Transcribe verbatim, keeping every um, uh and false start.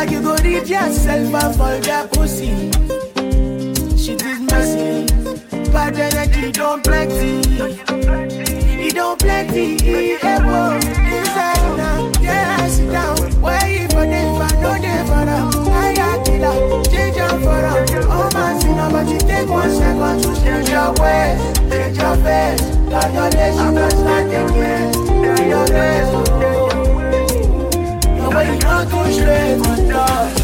like you go read yourself and forget pussy. She did messy, bad energy don't plenty. It don't plenty, yeah, whoa. Inside now, yeah, sit down. Where you for them, if I know they for them. I got killer, change your for them. Oh man, see now, but you take one second to change your way. Change your face, got your legs, you can start again. Change your face, oh. The way you don't go straight, my dog.